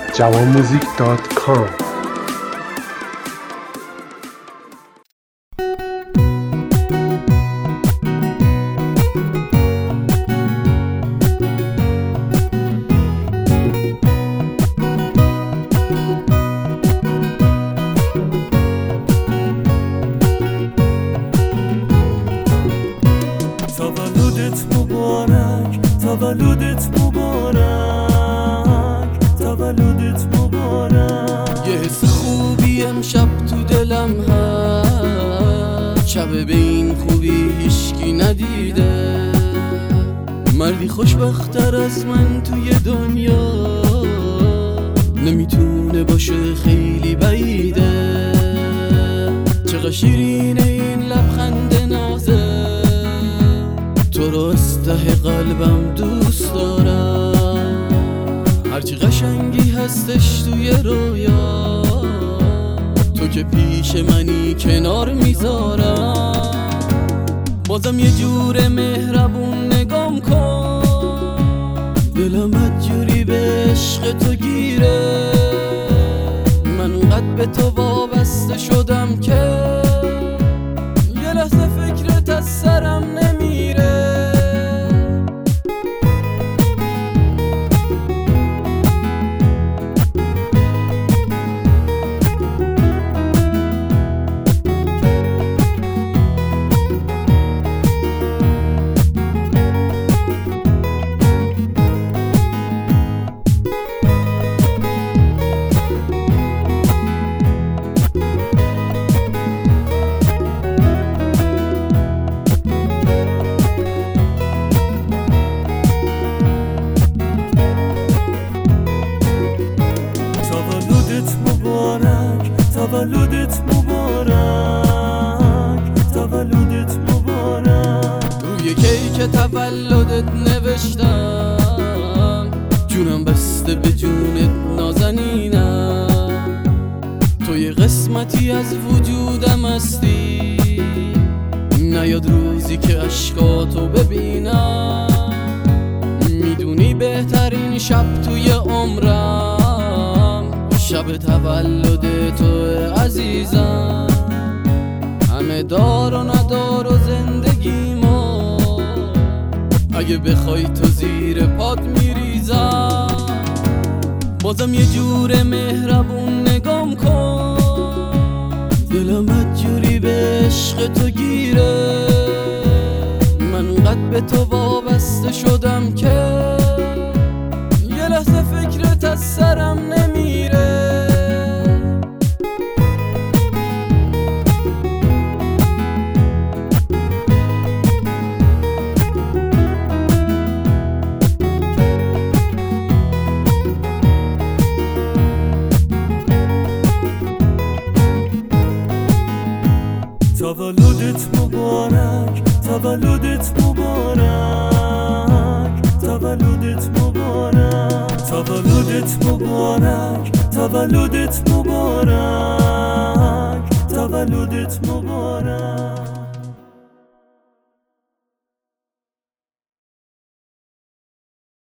jawanmuzik.com. تولدت مبارک، تولدت مبارک. یه حس خوبی امشب تو دلم هست، شب به این خوبی هیچکی ندیده. مردی خوشبخت‌تر از من توی دنیا نمیتونه باشه، خیلی بعیده. چقدر شیرینه این لبخند نازه، تو رو از ته قلبم دوست دارم. هرچی قشنگی هستش توی رویا، تو که پیش منی کنار میذارم. بازم یه جور مهربون نگام کن، دلم بدجوری به عشق تو گیره. من اونقدر به تو وابسته شدم که یه لحظه فکرت از سرم نمیره. تولدت مبارک، تولدت مبارک. روی کیک تولدت نوشتم، جونم بسته به جونت نازنینم. تو یه قسمتی از وجودم هستی، نیاد روزی که عشقاتو ببینم. میدونی بهترین شب توی عمرم شب تولد تو عزیزم. همه دار و ندار و زندگیمو اگه بخوای تو زیر پات میریزم. بازم یه جور مهربون نگام کن، دلم بدجوری به عشق تو گیره. من اونقدر به تو وابسته شدم که یه لحظه فکرت از سرم نمیره. تولدت مبارک، تولدت مبارک، تولدت مبارک. تولدت مبارک، تولدت مبارک، تولدت مبارک.